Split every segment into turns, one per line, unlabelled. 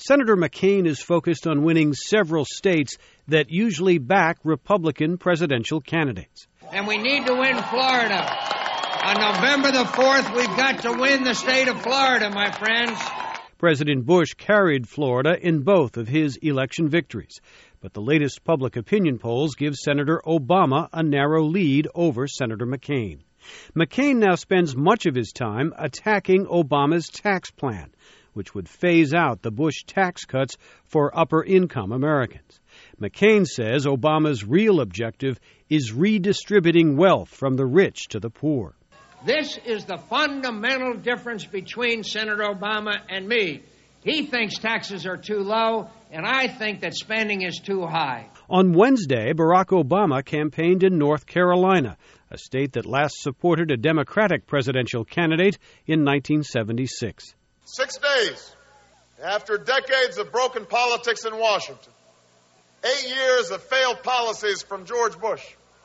Senator McCain is focused on winning several states that usually back Republican presidential candidates.
And we need to win Florida. On November the 4th, we've got to win the state of Florida, my friends.
President Bush carried Florida in both of his election victories. But the latest public opinion polls give Senator Obama a narrow lead over Senator McCain. McCain now spends much of his time attacking Obama's tax plan, which would phase out the Bush tax cuts for upper-income Americans. McCain says Obama's real objective is redistributing wealth from the rich to the poor.
This is the fundamental difference between Senator Obama and me. He thinks taxes are too low, and I think that spending is too high.
On Wednesday, Barack Obama campaigned in North Carolina, a state that last supported a Democratic presidential candidate in 1976.
6 days after decades of broken politics in Washington, 8 years of failed policies from George Bush,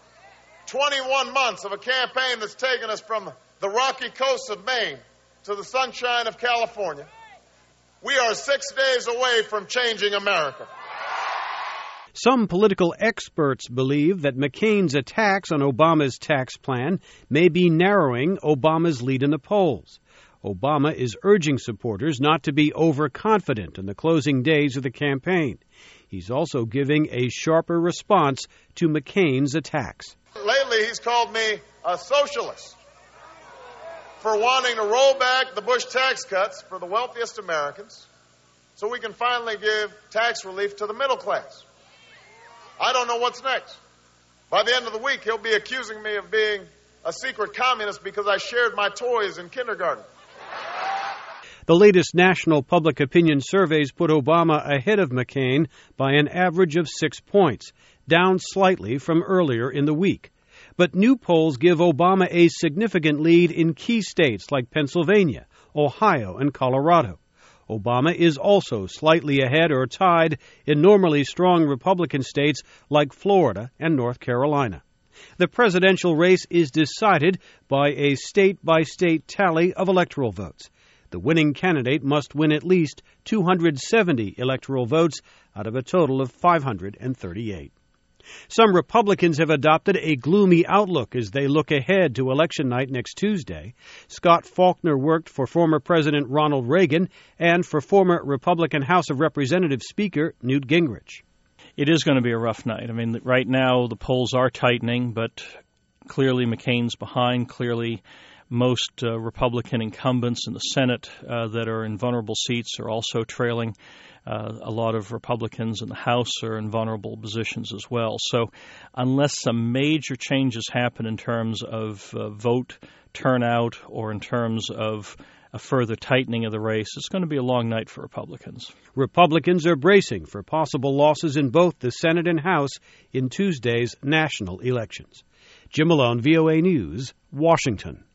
21 months of a campaign that's taken us from the rocky coasts of Maine to the sunshine of California, we are 6 days away from changing America.
Some political experts believe that McCain's attacks on Obama's tax plan may be narrowing Obama's lead in the polls. Obama is urging supporters not to be overconfident in the closing days of the campaign. He's also giving a sharper response to McCain's attacks.
Lately, he's called me a socialist for wanting to roll back the Bush tax cuts for the wealthiest Americans so we can finally give tax relief to the middle class. I don't know what's next. By the end of the week, he'll be accusing me of being a secret communist because I shared my toys in kindergarten.
The latest national public opinion surveys put Obama ahead of McCain by an average of 6 points, down slightly from earlier in the week. But new polls give Obama a significant lead in key states like Pennsylvania, Ohio, and Colorado. Obama is also slightly ahead or tied in normally strong Republican states like Florida and North Carolina. The presidential race is decided by a state-by-state tally of electoral votes. The winning candidate must win at least 270 electoral votes out of a total of 538. Some Republicans have adopted a gloomy outlook as they look ahead to election night next Tuesday. Scott Faulkner worked for former President Ronald Reagan and for former Republican House of Representatives Speaker Newt Gingrich.
It is going to be a rough night. I mean, right now the polls are tightening, but clearly McCain's behind. Clearly most Republican incumbents in the Senate that are in vulnerable seats are also trailing. A lot of Republicans in the House are in vulnerable positions as well. So unless some major changes happen in terms of vote turnout or in terms of a further tightening of the race, it's going to be a long night for Republicans.
Republicans are bracing for possible losses in both the Senate and House in Tuesday's national elections. Jim Malone, VOA News, Washington.